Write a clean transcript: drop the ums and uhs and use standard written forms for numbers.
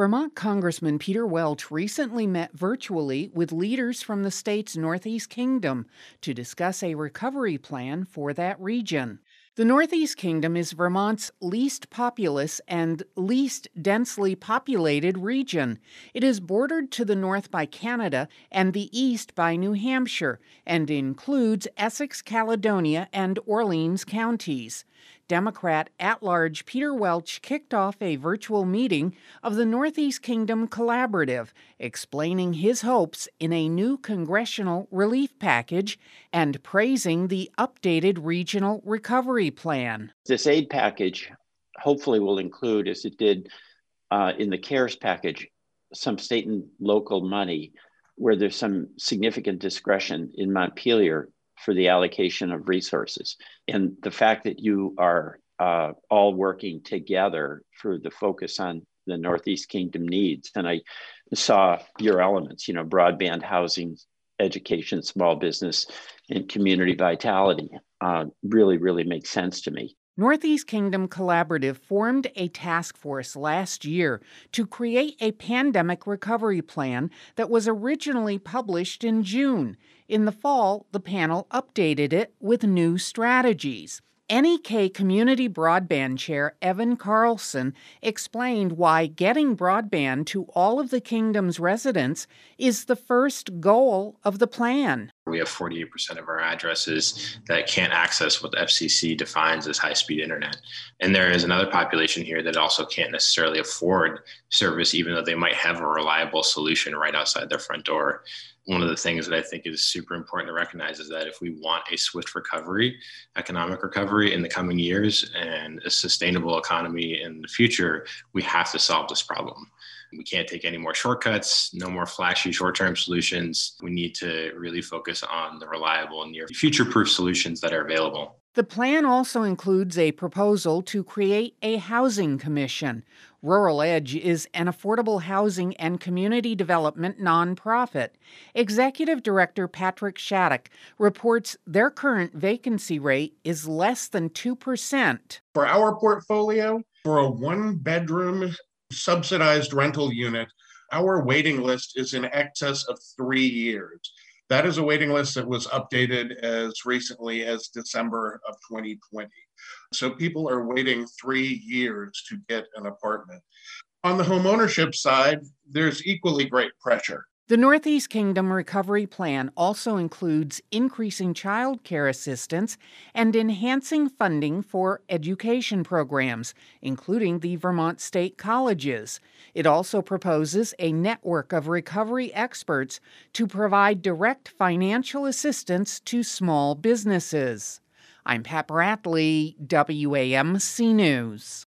Vermont Congressman Peter Welch recently met virtually with leaders from the state's Northeast Kingdom to discuss a recovery plan for that region. The Northeast Kingdom is Vermont's least populous and least densely populated region. It is bordered to the north by Canada and the east by New Hampshire, and includes Essex, Caledonia, and Orleans counties. Democrat at-large Peter Welch kicked off a virtual meeting of the Northeast Kingdom Collaborative, explaining his hopes in a new congressional relief package and praising the updated regional recovery plan. This aid package hopefully will include, as it did in the CARES package, some state and local money where there's some significant discretion in Montpelier for the allocation of resources. And the fact that you are all working together for the focus on the Northeast Kingdom needs. And I saw your elements, broadband, housing, education, small business, and community vitality really, really makes sense to me. Northeast Kingdom Collaborative formed a task force last year to create a pandemic recovery plan that was originally published in June. In the fall, the panel updated it with new strategies. NEK Community Broadband Chair Evan Carlson explained why getting broadband to all of the Kingdom's residents is the first goal of the plan. We have 48% of our addresses that can't access what the FCC defines as high-speed internet. And there is another population here that also can't necessarily afford service, even though they might have a reliable solution right outside their front door. One of the things that I think is super important to recognize is that if we want a swift recovery, economic recovery in the coming years, and a sustainable economy in the future, we have to solve this problem. We can't take any more shortcuts, no more flashy short-term solutions. We need to really focus on the reliable and near future-proof solutions that are available. The plan also includes a proposal to create a housing commission. Rural Edge is an affordable housing and community development nonprofit. Executive Director Patrick Shattuck reports their current vacancy rate is less than 2%. For our portfolio, for a one-bedroom subsidized rental unit, our waiting list is in excess of 3 years. That is a waiting list that was updated as recently as December of 2020. So people are waiting 3 years to get an apartment. On the homeownership side, there's equally great pressure. The Northeast Kingdom Recovery Plan also includes increasing child care assistance and enhancing funding for education programs, including the Vermont State Colleges. It also proposes a network of recovery experts to provide direct financial assistance to small businesses. I'm Pat Bradley, WAMC News.